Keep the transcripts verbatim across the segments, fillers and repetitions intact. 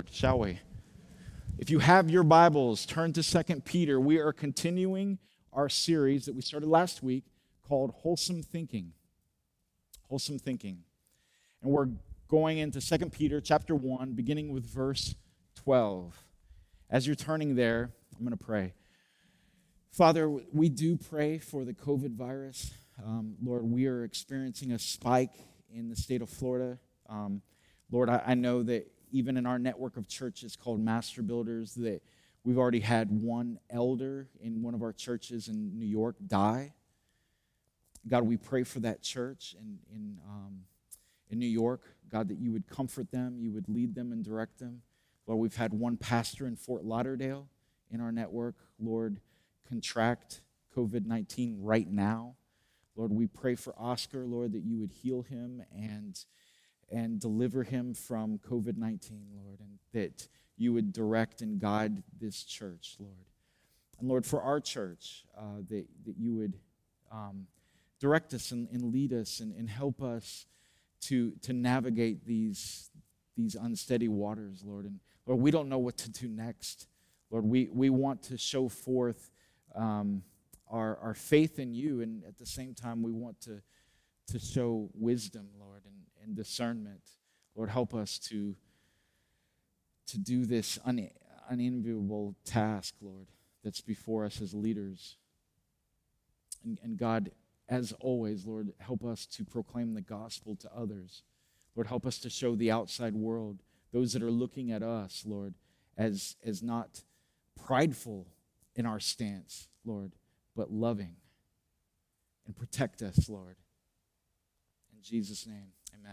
shall we? If you have your Bibles, turn to Second Peter. We are continuing our series that we started last week called Wholesome Thinking. Wholesome Thinking. And we're going into Second Peter chapter one, beginning with verse twelve. As you're turning there, I'm going to pray. Father, we do pray for the COVID virus. Um, Lord, we are experiencing a spike in the state of Florida. Um, Lord, I, I know that even in our network of churches called Master Builders, that we've already had one elder in one of our churches in New York die. God, we pray for that church in in, um, in New York. God, that you would comfort them, you would lead them and direct them. Lord, we've had one pastor in Fort Lauderdale in our network, Lord, contract covid nineteen right now. Lord, we pray for Oscar, Lord, that you would heal him and and deliver him from covid nineteen, Lord, and that you would direct and guide this church, Lord. And Lord, for our church, uh, that, that you would um, direct us and, and lead us and, and help us to, to navigate these, these unsteady waters, Lord. And Lord, we don't know what to do next. Lord, we, we want to show forth um, our, our faith in you, and at the same time, we want to, to show wisdom, Lord, and and discernment. Lord, help us to, to do this un, unenviable task, Lord, that's before us as leaders. And, and God, as always, Lord, help us to proclaim the gospel to others. Lord, help us to show the outside world, those that are looking at us, Lord, as, as not prideful in our stance, Lord, but loving. And protect us, Lord. In Jesus' name. Amen.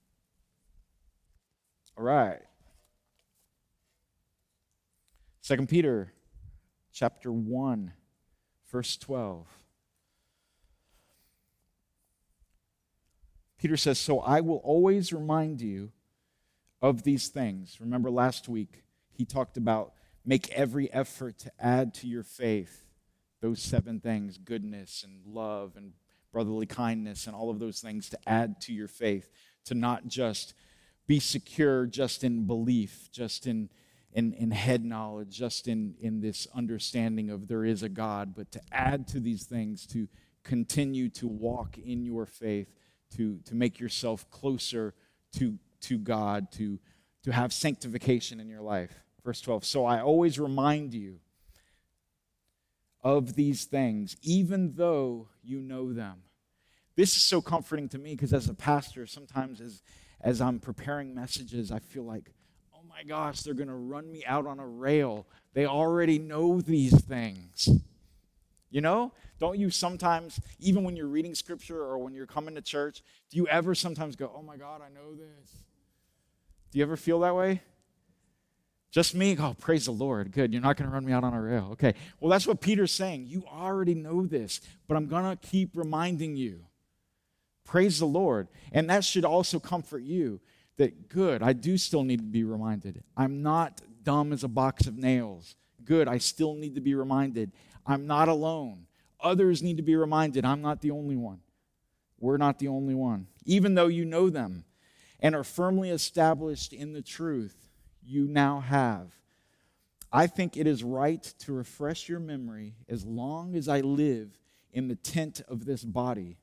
All right. Second Peter chapter one, verse twelve. Peter says, "So I will always remind you of these things." Remember last week he talked about make every effort to add to your faith those seven things: goodness and love and brotherly kindness, and all of those things to add to your faith, to not just be secure just in belief, just in, in, in head knowledge, just in, in this understanding of there is a God, but to add to these things, to continue to walk in your faith, to, to make yourself closer to, to God, to, to have sanctification in your life. Verse twelve, "So I always remind you of these things, even though you know them." This is so comforting to me because as a pastor, sometimes as, as I'm preparing messages, I feel like, oh my gosh, they're going to run me out on a rail. They already know these things. You know? Don't you sometimes, even when you're reading scripture or when you're coming to church, do you ever sometimes go, oh my God, I know this? Do you ever feel that way? Just me? Oh, praise the Lord. Good. You're not going to run me out on a rail. Okay. Well, that's what Peter's saying. You already know this, but I'm going to keep reminding you. Praise the Lord. And that should also comfort you that, good, I do still need to be reminded. I'm not dumb as a box of nails. Good, I still need to be reminded. I'm not alone. Others need to be reminded. I'm not the only one. We're not the only one. Even though you know them and are firmly established in the truth you now have, I think it is right to refresh your memory as long as I live in the tent of this body,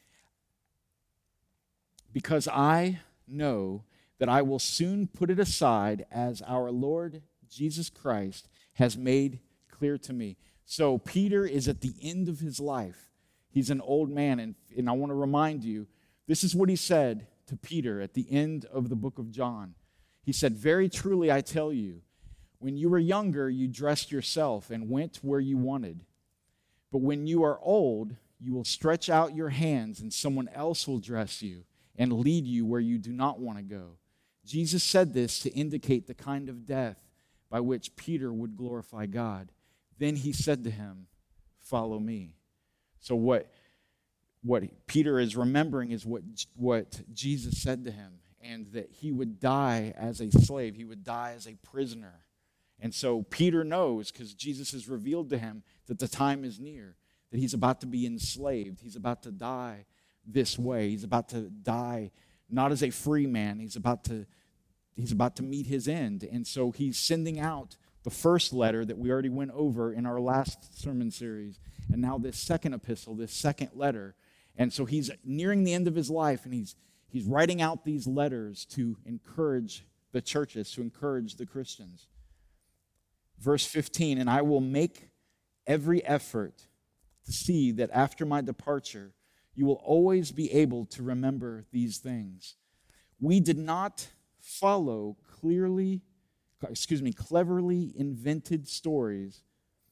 because I know that I will soon put it aside, as our Lord Jesus Christ has made clear to me. So Peter is at the end of his life. He's an old man, and, and I want to remind you, this is what he said to Peter at the end of the book of John. He said, "Very truly I tell you, when you were younger, you dressed yourself and went where you wanted. But when you are old, you will stretch out your hands and someone else will dress you and lead you where you do not want to go." Jesus said this to indicate the kind of death by which Peter would glorify God. Then he said to him, "Follow me." So what, what Peter is remembering is what, what Jesus said to him, and that he would die as a slave. He would die as a prisoner. And so Peter knows, because Jesus has revealed to him that the time is near, that he's about to be enslaved. He's about to die this way. He's about to die not as a free man. He's about to he's about to meet his end. And so he's sending out the first letter that we already went over in our last sermon series, and now this second epistle, this second letter. And so he's nearing the end of his life, and he's he's writing out these letters to encourage the churches, to encourage the Christians. Verse fifteen, and I will make every effort to see that after my departure, you will always be able to remember these things. We did not follow clearly, excuse me, cleverly invented stories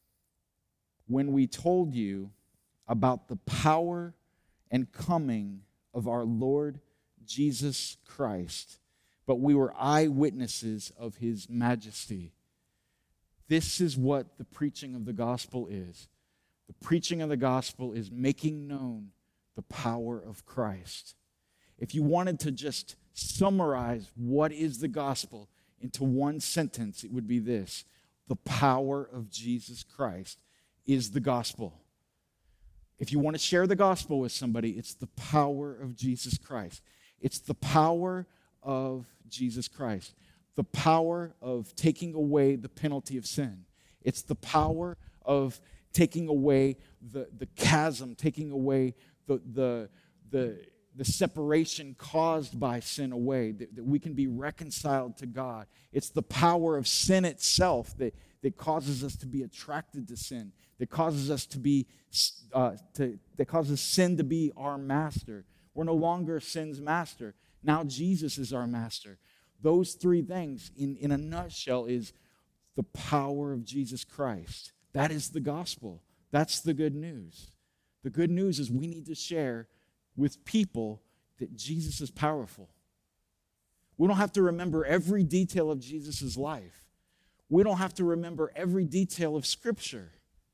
when we told you about the power and coming of our Lord Jesus Christ, but we were eyewitnesses of his majesty. This is what the preaching of the gospel is. The preaching of the gospel is making known the power of Christ. If you wanted to just summarize what is the gospel into one sentence, it would be this: the power of Jesus Christ is the gospel. If you want to share the gospel with somebody, it's the power of Jesus Christ. It's the power of Jesus Christ. The power of taking away the penalty of sin. It's the power of taking away the, the chasm, taking away the, the, the, the separation caused by sin away, that, that we can be reconciled to God. It's the power of sin itself that, that causes us to be attracted to sin, that causes us to be, uh, to, that causes sin to be our master. We're no longer sin's master. Now Jesus is our master. Those three things, in, in a nutshell, is the power of Jesus Christ. That is the gospel. That's the good news. The good news is we need to share with people that Jesus is powerful. We don't have to remember every detail of Jesus' life. We don't have to remember every detail of Scripture.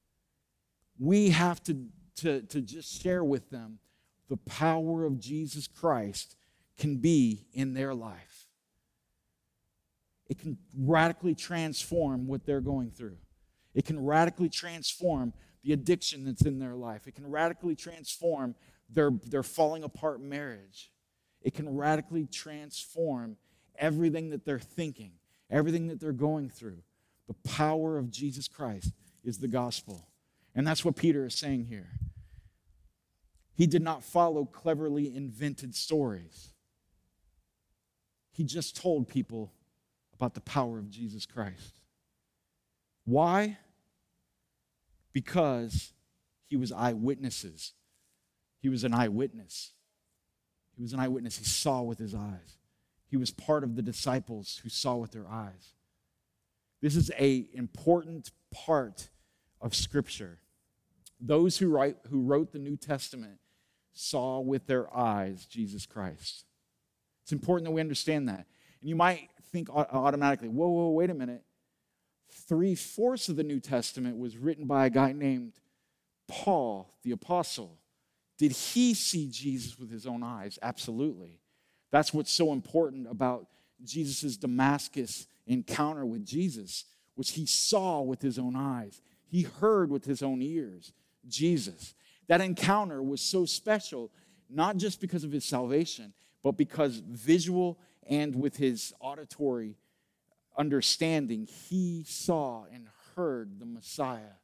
We have to, to, to just share with them the power of Jesus Christ can be in their life. It can radically transform what they're going through. It can radically transform the addiction that's in their life. It can radically transform their, their falling apart marriage. It can radically transform everything that they're thinking, everything that they're going through. The power of Jesus Christ is the gospel. And that's what Peter is saying here. He did not follow cleverly invented stories. He just told people about the power of Jesus Christ. Why? Because he was eyewitnesses. He was an eyewitness. He was an eyewitness. He saw with his eyes. He was part of the disciples who saw with their eyes. This is an important part of Scripture. Those who write, who wrote the New Testament saw with their eyes Jesus Christ. It's important that we understand that. And you might think automatically, whoa, whoa, wait a minute. Three-fourths of the New Testament was written by a guy named Paul, the apostle. Did he see Jesus with his own eyes? Absolutely. That's what's so important about Jesus' Damascus encounter with Jesus, which he saw with his own eyes. He heard with his own ears Jesus. That encounter was so special, not just because of his salvation, but because visual and with his auditory understanding, he saw and heard the Messiah.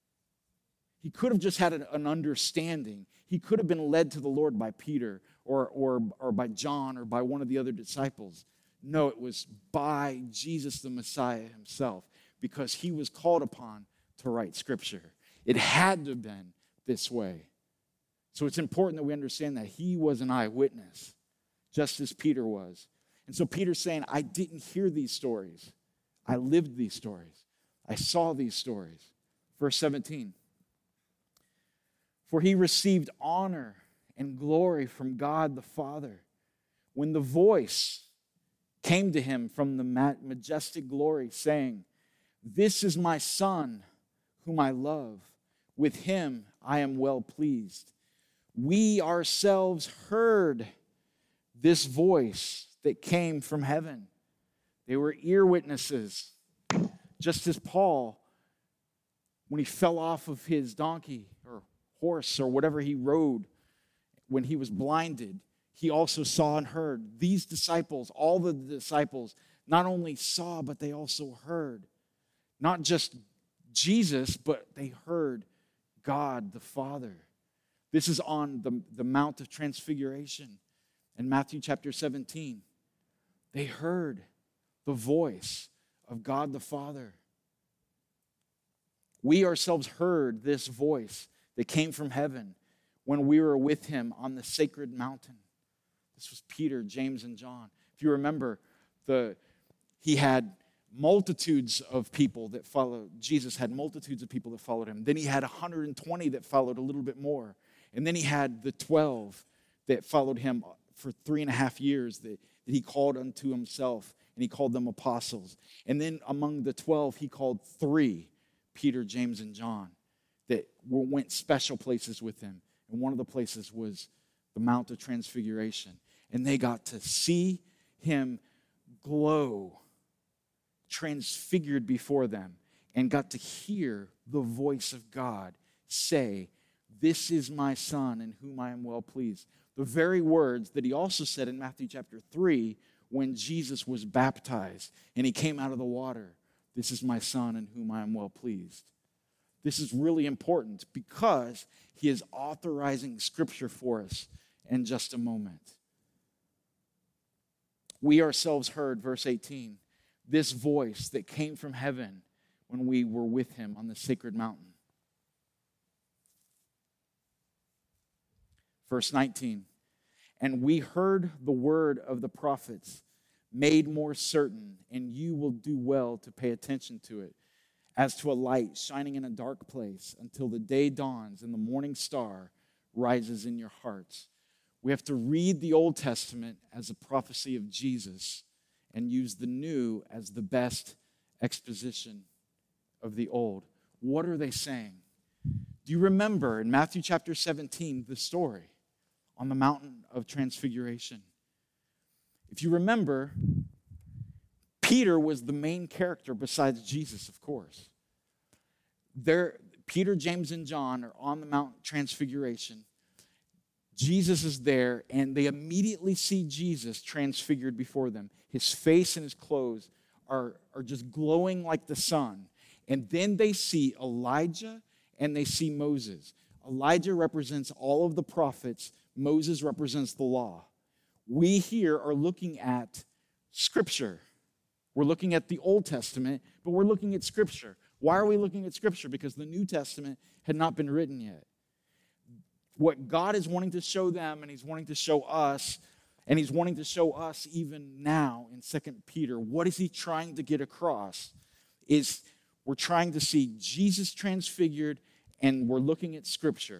He could have just had an understanding. He could have been led to the Lord by Peter or, or, or by John or by one of the other disciples. No, it was by Jesus the Messiah himself, because he was called upon to write Scripture. It had to have been this way. So it's important that we understand that he was an eyewitness, just as Peter was. And so Peter's saying, I didn't hear these stories. I lived these stories. I saw these stories. Verse seventeen. For he received honor and glory from God the Father when the voice came to him from the majestic glory, saying, This is my Son, whom I love. With him I am well pleased. We ourselves heard this voice that came from heaven. They were ear witnesses. Just as Paul, when he fell off of his donkey or horse or whatever he rode, when he was blinded, he also saw and heard. These disciples, all the disciples not only saw, but they also heard. Not just Jesus, but they heard God the Father. This is on the, the Mount of Transfiguration in Matthew chapter seventeen. They heard the voice of God the Father. We ourselves heard this voice that came from heaven when we were with him on the sacred mountain. This was Peter, James, and John. If you remember, the he had multitudes of people that followed. Jesus had multitudes of people that followed him. Then he had one hundred twenty that followed a little bit more. And then he had the twelve that followed him for three and a half years that, that he called unto himself, and he called them apostles. And then among the twelve, he called three, Peter, James, and John, that went special places with him. And one of the places was the Mount of Transfiguration. And they got to see him glow, transfigured before them, and got to hear the voice of God say, "This is my Son in whom I am well pleased." The very words that he also said in Matthew chapter three when Jesus was baptized and he came out of the water. "This is my Son in whom I am well pleased." This is really important because he is authorizing Scripture for us in just a moment. We ourselves heard, verse eighteen, this voice that came from heaven when we were with him on the sacred mountain. Verse nineteen, and we heard the word of the prophets made more certain, and you will do well to pay attention to it, as to a light shining in a dark place until the day dawns and the morning star rises in your hearts. We have to read the Old Testament as a prophecy of Jesus and use the New as the best exposition of the Old. What are they saying? Do you remember in Matthew chapter seventeen the story on the mountain of transfiguration? If you remember, Peter was the main character besides Jesus, of course. There, Peter, James, and John are on the Mount Transfiguration. Jesus is there, and they immediately see Jesus transfigured before them. His face and his clothes are, are just glowing like the sun. And then they see Elijah and they see Moses. Elijah represents all of the prophets. Moses represents the law. We here are looking at Scripture. We're looking at the Old Testament, but we're looking at Scripture. Why are we looking at Scripture? Because the New Testament had not been written yet. What God is wanting to show them, and he's wanting to show us, and he's wanting to show us even now in Second Peter, what is he trying to get across? Is we're trying to see Jesus transfigured, and we're looking at Scripture.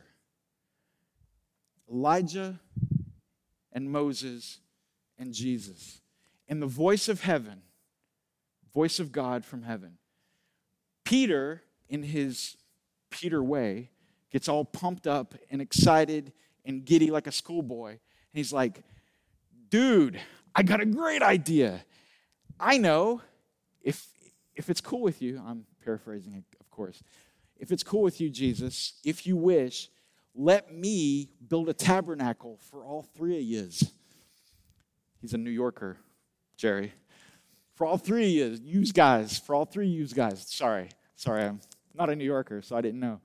Elijah and Moses and Jesus. And the voice of heaven, voice of God from heaven. Peter, in his Peter way, gets all pumped up and excited and giddy like a schoolboy. And he's like, dude, I got a great idea. I know, if, if it's cool with you, I'm paraphrasing it, of course. If it's cool with you, Jesus, if you wish, let me build a tabernacle for all three of yous. He's a New Yorker, Jerry. For all three of yous, yous guys, for all three of yous guys. Sorry, sorry, I'm not a New Yorker, so I didn't know.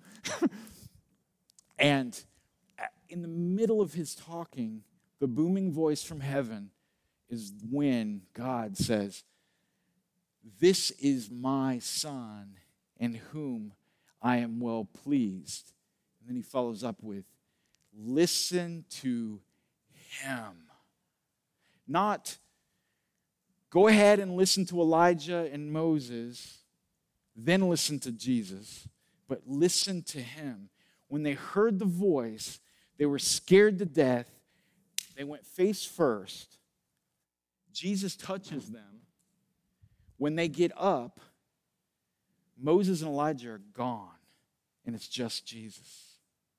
And in the middle of his talking, the booming voice from heaven is when God says, "This is my Son in whom I am well pleased." And then he follows up with, "Listen to him." Not, go ahead and listen to Elijah and Moses, then listen to Jesus, but listen to him. When they heard the voice, they were scared to death. They went face first. Jesus touches them. When they get up, Moses and Elijah are gone, and it's just Jesus.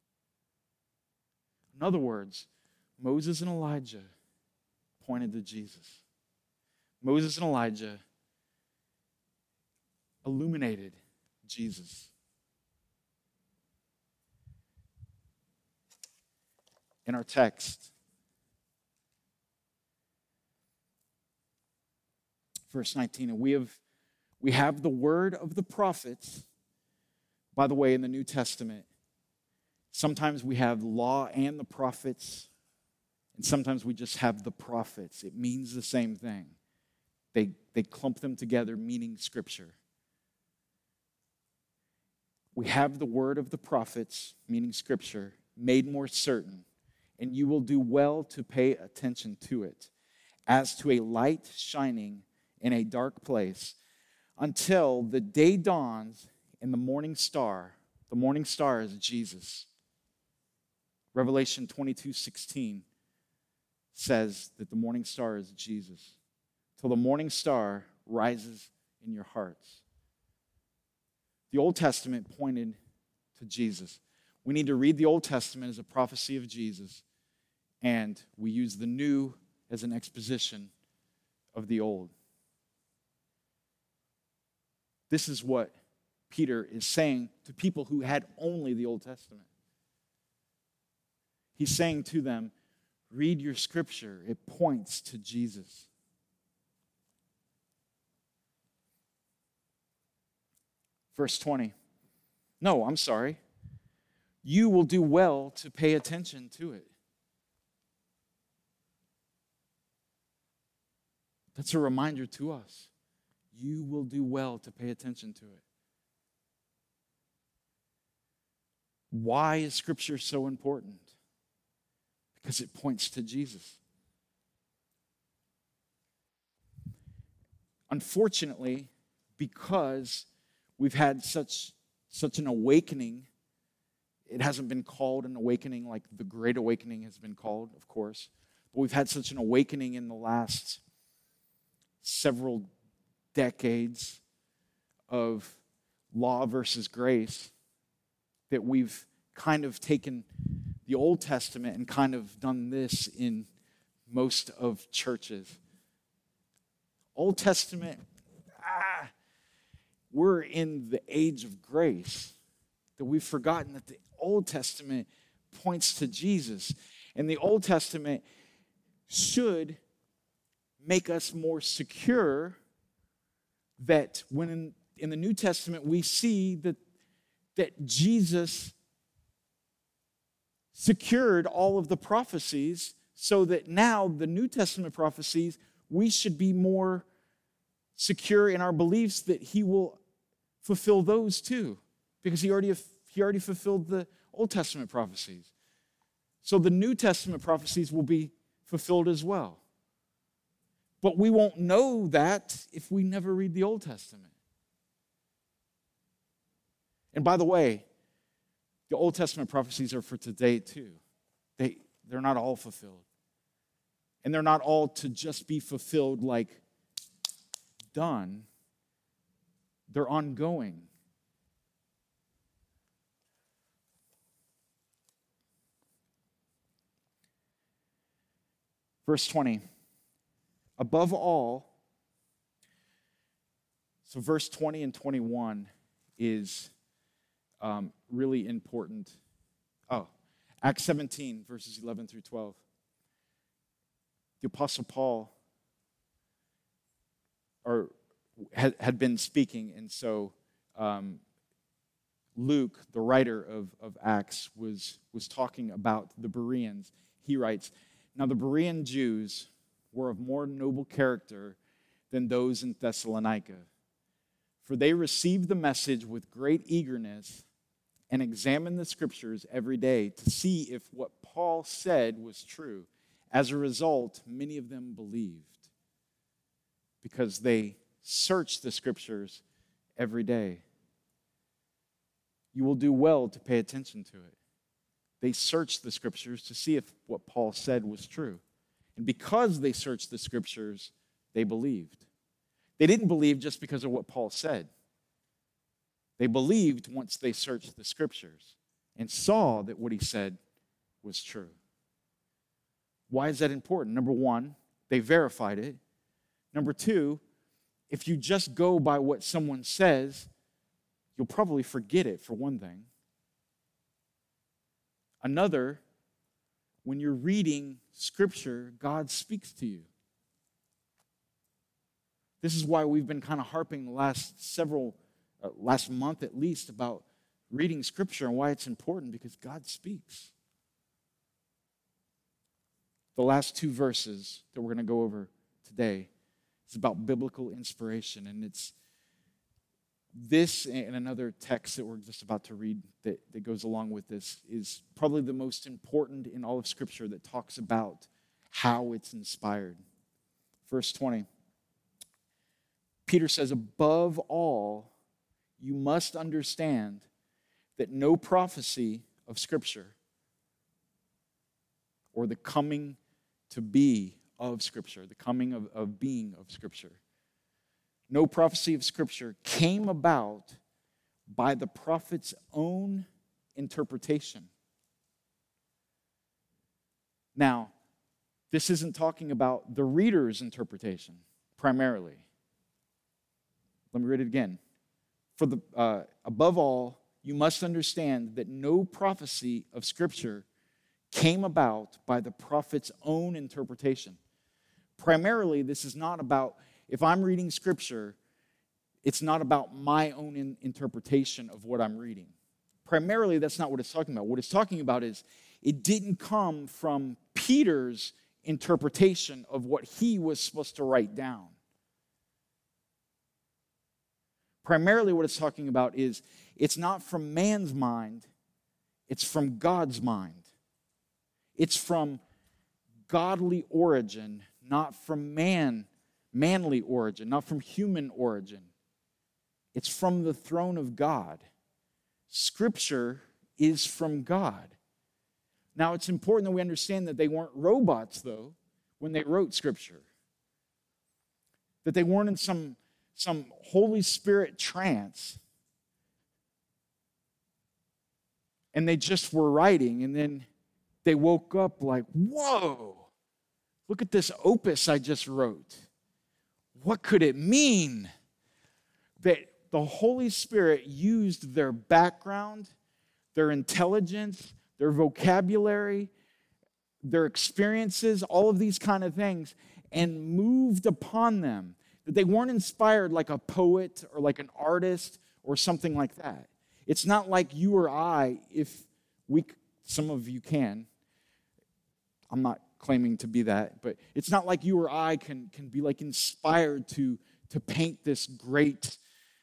In other words, Moses and Elijah pointed to Jesus. Moses and Elijah illuminated Jesus. In our text, Verse nineteen, and we have, we have the word of the prophets. By the way, in the New Testament, sometimes we have law and the prophets, and sometimes we just have the prophets. It means the same thing. They, they clump them together, meaning Scripture. We have the word of the prophets, meaning Scripture, made more certain, and you will do well to pay attention to it, as to a light shining in a dark place, until the day dawns and the morning star. The morning star is Jesus. Revelation twenty-two sixteen says that the morning star is Jesus. Till the morning star rises in your hearts. The Old Testament pointed to Jesus. We need to read the Old Testament as a prophecy of Jesus, and we use the New as an exposition of the Old. This is what Peter is saying to people who had only the Old Testament. He's saying to them, read your Scripture. It points to Jesus. Verse twenty. No, I'm sorry. You will do well to pay attention to it. That's a reminder to us. You will do well to pay attention to it. Why is Scripture so important? Because it points to Jesus. Unfortunately, because we've had such, such an awakening, it hasn't been called an awakening like the Great Awakening has been called, of course, but we've had such an awakening in the last several decades of law versus grace that we've kind of taken the Old Testament and kind of done this in most of churches. Old Testament, ah, we're in the age of grace, that we've forgotten that the Old Testament points to Jesus. And the Old Testament should make us more secure that when in, in the New Testament we see that, that Jesus secured all of the prophecies, so that now the New Testament prophecies, we should be more secure in our beliefs that he will fulfill those too, because he already, he already fulfilled the Old Testament prophecies. So the New Testament prophecies will be fulfilled as well. But we won't know that if we never read the Old Testament. And by the way, the Old Testament prophecies are for today too. They, they're not all fulfilled. And they're not all to just be fulfilled like done. They're ongoing. Verse twenty. Above all, so verse twenty and twenty-one is um, really important. Oh, Acts seventeen, verses eleven through twelve. The Apostle Paul or had, had been speaking, and so um, Luke, the writer of, of Acts, was, was talking about the Bereans. He writes, now the Berean Jews were of more noble character than those in Thessalonica, for they received the message with great eagerness and examined the Scriptures every day to see if what Paul said was true. As a result, many of them believed because they searched the Scriptures every day. You will do well to pay attention to it. They searched the Scriptures to see if what Paul said was true. And because they searched the Scriptures, they believed. They didn't believe just because of what Paul said. They believed once they searched the Scriptures and saw that what he said was true. Why is that important? Number one, they verified it. Number two, if you just go by what someone says, you'll probably forget it, for one thing. Another, when you're reading Scripture, God speaks to you. This is why we've been kind of harping the last several, uh, last month at least, about reading Scripture and why it's important, because God speaks. The last two verses that we're going to go over today is about biblical inspiration, and it's this and another text that we're just about to read that, that goes along with this is probably the most important in all of Scripture that talks about how it's inspired. Verse twenty. Peter says, above all, you must understand that no prophecy of Scripture or the coming to be of Scripture, the coming of, of being of Scripture, no prophecy of Scripture came about by the prophet's own interpretation. Now, this isn't talking about the reader's interpretation primarily. Let me read it again. For the uh, above all, you must understand that no prophecy of Scripture came about by the prophet's own interpretation. Primarily, this is not about, if I'm reading Scripture, it's not about my own in- interpretation of what I'm reading. Primarily, that's not what it's talking about. What it's talking about is it didn't come from Peter's interpretation of what he was supposed to write down. Primarily what it's talking about is it's not from man's mind, it's from God's mind. It's from godly origin, not from man, manly origin, not from human origin. It's from the throne of God. Scripture is from God. Now, it's important that we understand that they weren't robots, though, when they wrote Scripture. That they weren't in some some Holy Spirit trance, and they just were writing, and then they woke up like, whoa, look at this opus I just wrote. What could it mean? That the Holy Spirit used their background, their intelligence, their vocabulary, their experiences, all of these kind of things, and moved upon them. That they weren't inspired like a poet or like an artist or something like that. It's not like you or I, if we, some of you can, I'm not claiming to be that, but it's not like you or I can, can be like inspired to, to paint this great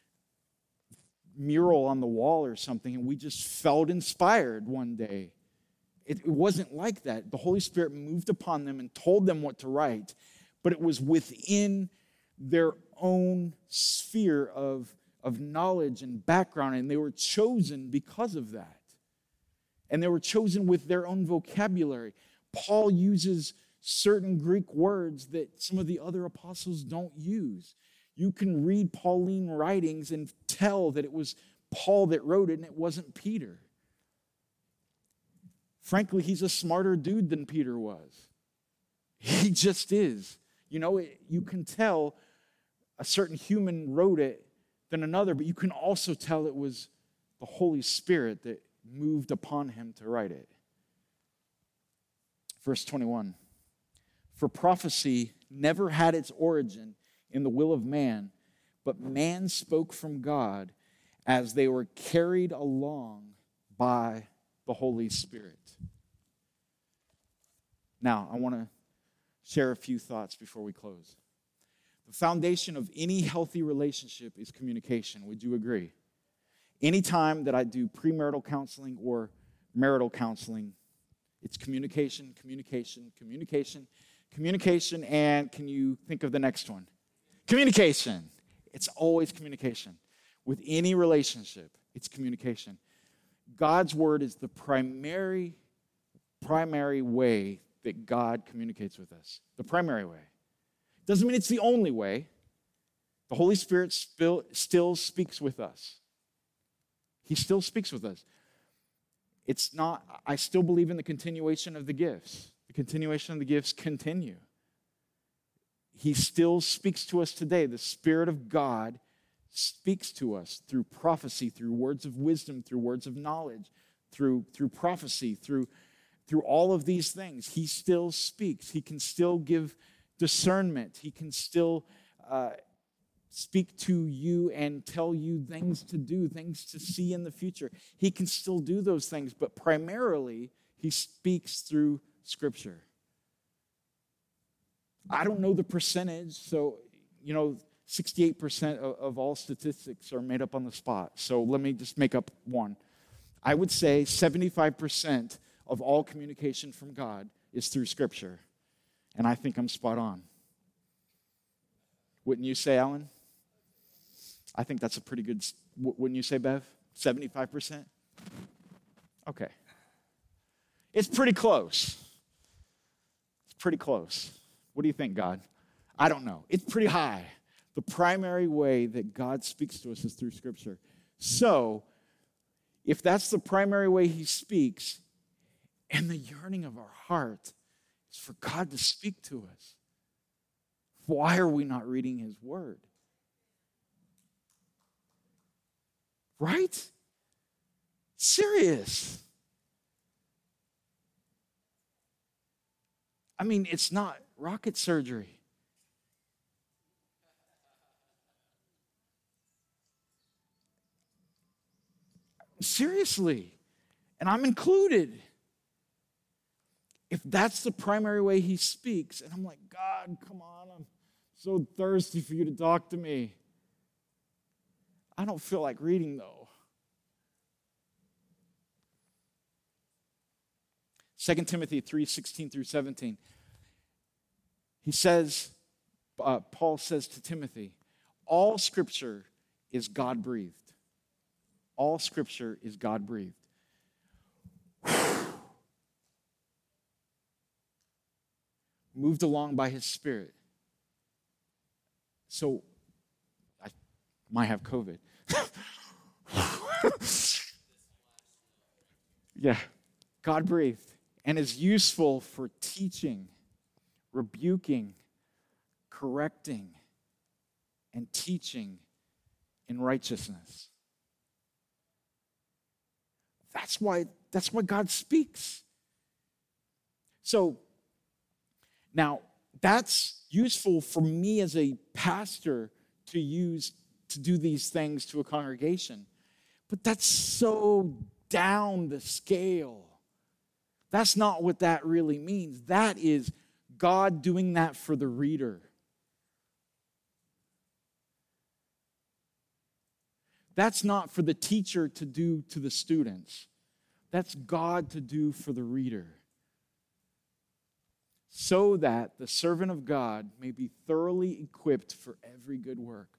mural on the wall or something, and we just felt inspired one day. It, it wasn't like that. The Holy Spirit moved upon them and told them what to write, but it was within their own sphere of, of knowledge and background, and they were chosen because of that. And they were chosen with their own vocabulary. Paul uses certain Greek words that some of the other apostles don't use. You can read Pauline writings and tell that it was Paul that wrote it and it wasn't Peter. Frankly, he's a smarter dude than Peter was. He just is. You know, it, you can tell a certain human wrote it than another, but you can also tell it was the Holy Spirit that moved upon him to write it. Verse twenty-one, for prophecy never had its origin in the will of man, but man spoke from God as they were carried along by the Holy Spirit. Now, I want to share a few thoughts before we close. The foundation of any healthy relationship is communication. Would you agree? Anytime that I do premarital counseling or marital counseling, it's communication, communication, communication, communication, and can you think of the next one? Communication. It's always communication. With any relationship, it's communication. God's word is the primary, primary way that God communicates with us. The primary way. Doesn't mean it's the only way. The Holy Spirit still, still speaks with us. He still speaks with us. It's not, I still believe in the continuation of the gifts. The continuation of the gifts continue. He still speaks to us today. The Spirit of God speaks to us through prophecy, through words of wisdom, through words of knowledge, through, through prophecy, through, through all of these things. He still speaks. He can still give discernment. He can still uh, speak to you and tell you things to do, things to see in the future. He can still do those things, but primarily he speaks through Scripture. I don't know the percentage, so, you know, sixty-eight percent of, of all statistics are made up on the spot. So let me just make up one. I would say seventy-five percent of all communication from God is through Scripture. And I think I'm spot on. Wouldn't you say, Alan? I think that's a pretty good, wouldn't you say, Bev? seventy-five percent? Okay. It's pretty close. It's pretty close. What do you think, God? I don't know. It's pretty high. The primary way that God speaks to us is through Scripture. So, if that's the primary way he speaks, and the yearning of our heart is for God to speak to us, why are we not reading his word? Right? Serious. I mean, it's not rocket surgery. Seriously. And I'm included. If that's the primary way he speaks, and I'm like, God, come on, I'm so thirsty for you to talk to me. I don't feel like reading, though. Second Timothy three sixteen through seventeen. He says, uh, Paul says to Timothy, all Scripture is God-breathed. All Scripture is God-breathed. Moved along by his Spirit. So, I might have COVID. Yeah, God-breathed. And is useful for teaching, rebuking, correcting, and teaching in righteousness. That's why, that's why God speaks. So, now, that's useful for me as a pastor to use to do these things to a congregation. But that's so down the scale. That's not what that really means. That is God doing that for the reader. That's not for the teacher to do to the students. That's God to do for the reader. So that the servant of God may be thoroughly equipped for every good work.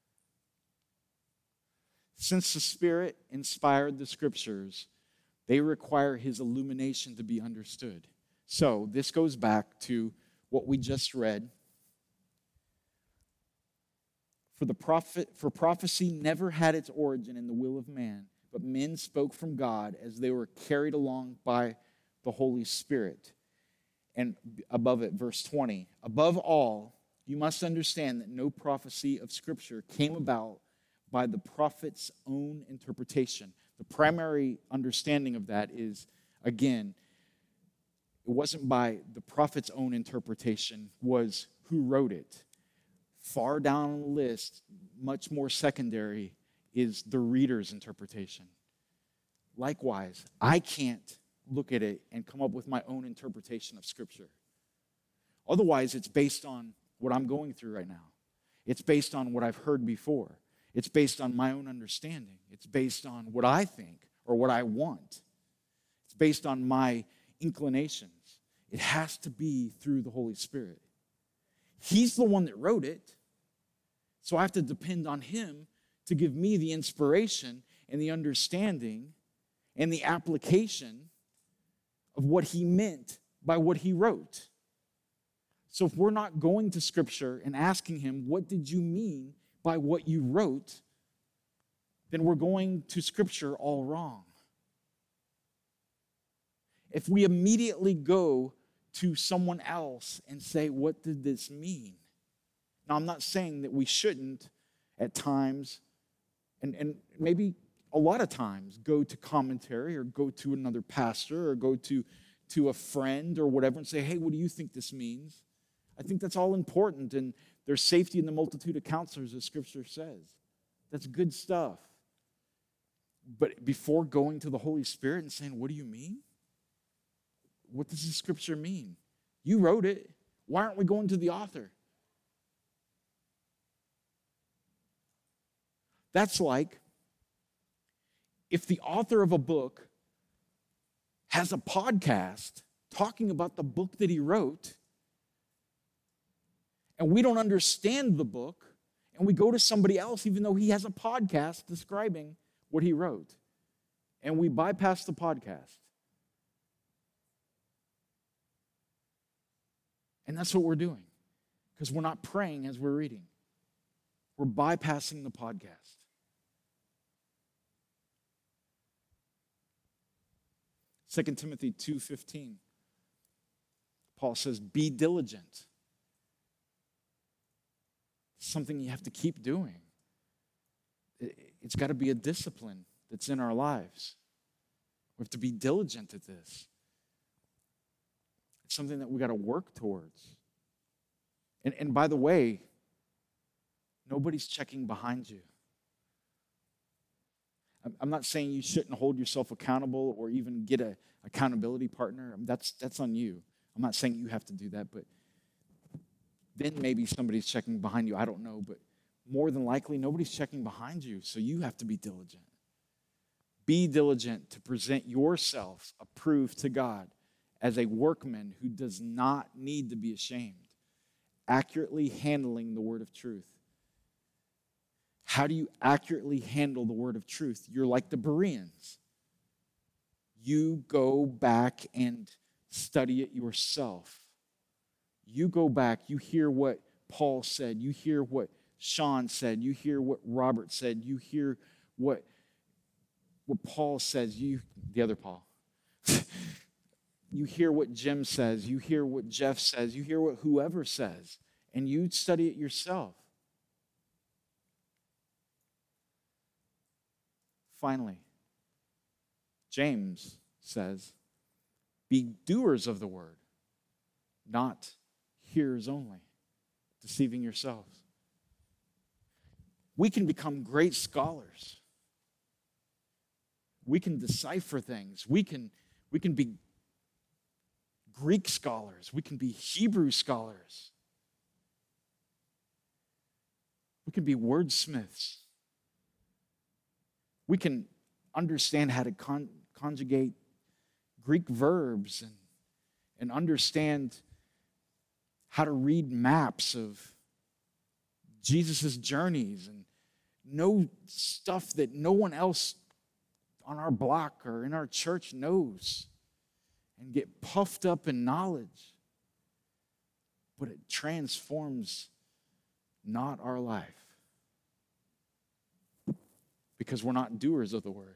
Since the Spirit inspired the Scriptures, they require his illumination to be understood. So this goes back to what we just read. For the prophet, for prophecy never had its origin in the will of man, but men spoke from God as they were carried along by the Holy Spirit. And above it, verse twenty, above all, you must understand that no prophecy of Scripture came about by the prophet's own interpretation. The primary understanding of that is, again, it wasn't by the prophet's own interpretation, was who wrote it. Far down on the list, much more secondary, is the reader's interpretation. Likewise, I can't look at it and come up with my own interpretation of Scripture. Otherwise, it's based on what I'm going through right now. It's based on what I've heard before. It's based on my own understanding. It's based on what I think or what I want. It's based on my inclinations. It has to be through the Holy Spirit. He's the one that wrote it, so I have to depend on him to give me the inspiration and the understanding and the application of what he meant by what he wrote. So if we're not going to Scripture and asking him, what did you mean by what you wrote, then we're going to Scripture all wrong. If we immediately go to someone else and say, what did this mean? Now, I'm not saying that we shouldn't at times, and, and maybe a lot of times, go to commentary or go to another pastor or go to, to a friend or whatever and say, hey, what do you think this means? I think that's all important, and There's safety in the multitude of counselors, as Scripture says. That's good stuff. But before going to the Holy Spirit and saying, what do you mean? What does the Scripture mean? You wrote it. Why aren't we going to the author? That's like if the author of a book has a podcast talking about the book that he wrote, and we don't understand the book, and we go to somebody else, even though he has a podcast describing what he wrote, and we bypass the podcast. And that's what we're doing, because we're not praying as we're reading. We're bypassing the podcast. Second Timothy two fifteen, Paul says, be diligent. Something you have to keep doing. It's got to be a discipline that's in our lives. We have to be diligent at this. It's something that we got to work towards. And, and by the way, nobody's checking behind you. I'm not saying you shouldn't hold yourself accountable or even get an accountability partner. That's, that's on you. I'm not saying you have to do that, but then maybe somebody's checking behind you. I don't know, but more than likely, nobody's checking behind you, so you have to be diligent. Be diligent to present yourself approved to God as a workman who does not need to be ashamed, accurately handling the word of truth. How do you accurately handle the word of truth? You're like the Bereans. You go back and study it yourself. You go back, you hear what Paul said, you hear what Sean said, you hear what Robert said, you hear what, what Paul says, you, the other Paul. You hear what Jim says, you hear what Jeff says, you hear what whoever says, and you study it yourself. Finally, James says, be doers of the word, not hearers only, deceiving yourselves. We can become great scholars. We can decipher things. We can, we can be Greek scholars. We can be Hebrew scholars. We can be wordsmiths. We can understand how to con- conjugate Greek verbs and, and understand how to read maps of Jesus' journeys and know stuff that no one else on our block or in our church knows and get puffed up in knowledge. But it transforms not our life because we're not doers of the word.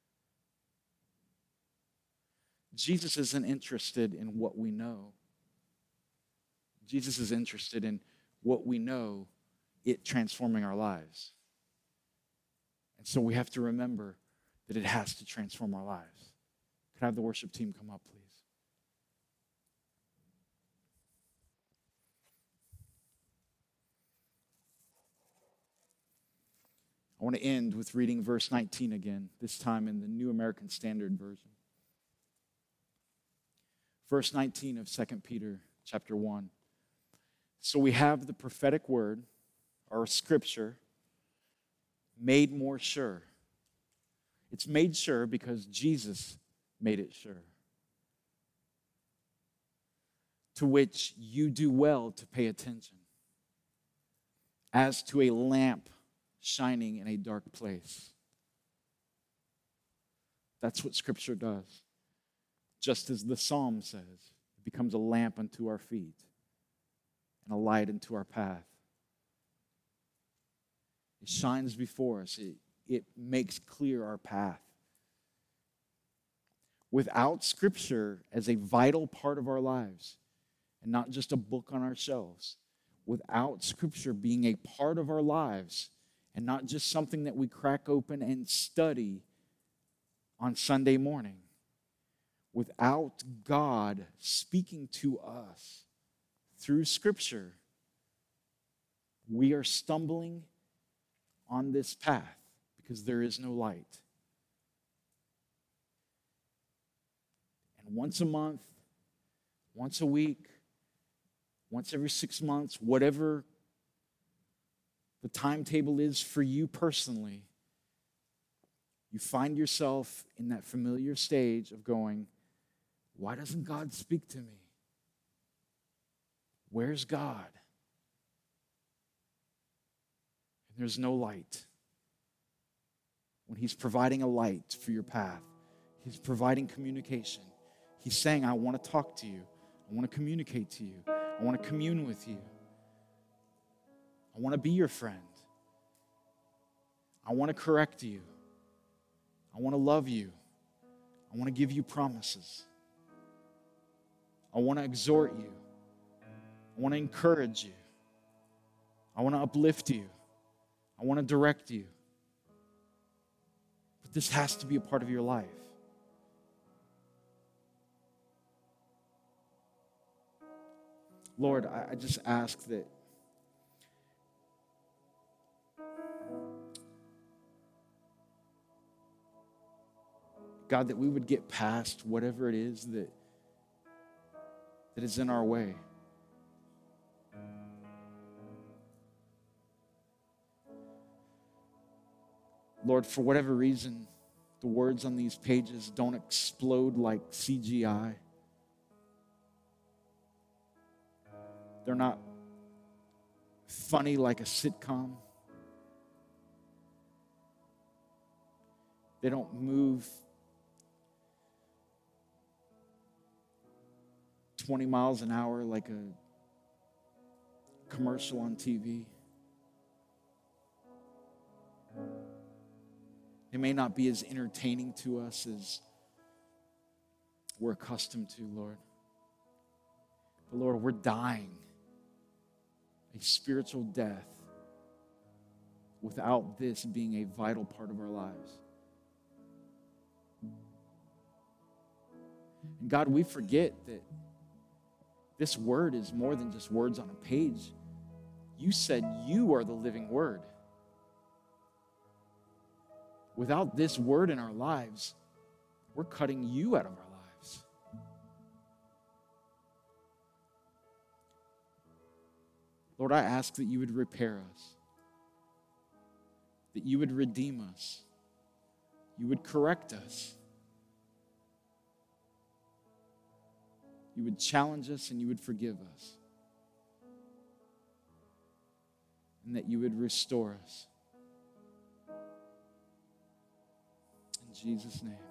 Jesus isn't interested in what we know. Jesus is interested in what we know, it transforming our lives. And so we have to remember that it has to transform our lives. Could I have the worship team come up, please? I want to end with reading verse nineteen again, this time in the New American Standard Version. Verse nineteen of Second Peter chapter one. So we have the prophetic word, or scripture, made more sure. It's made sure because Jesus made it sure. To which you do well to pay attention, as to a lamp shining in a dark place. That's what Scripture does. Just as the Psalm says, it becomes a lamp unto our feet and a light unto our path. It shines before us. It, it makes clear our path. Without Scripture as a vital part of our lives, and not just a book on our shelves, without Scripture being a part of our lives, and not just something that we crack open and study on Sunday morning, without God speaking to us through Scripture, we are stumbling on this path because there is no light. And once a month, once a week, once every six months, whatever the timetable is for you personally, you find yourself in that familiar stage of going, why doesn't God speak to me? Where's God? And there's no light. When he's providing a light for your path, he's providing communication. He's saying, I want to talk to you. I want to communicate to you. I want to commune with you. I want to be your friend. I want to correct you. I want to love you. I want to give you promises. I want to exhort you. I want to encourage you. I want to uplift you. I want to direct you. But this has to be a part of your life. Lord, I, I just ask that God, that we would get past whatever it is that, that is in our way. Lord, for whatever reason, the words on these pages don't explode like C G I. They're not funny like a sitcom. They don't move twenty miles an hour like a commercial on T V. They may not be as entertaining to us as we're accustomed to, Lord. But Lord, we're dying a spiritual death without this being a vital part of our lives. And God, we forget that this word is more than just words on a page. You said you are the living word. Without this word in our lives, we're cutting you out of our lives. Lord, I ask that you would repair us, that you would redeem us, you would correct us, you would challenge us and you would forgive us, and that you would restore us. In Jesus' name.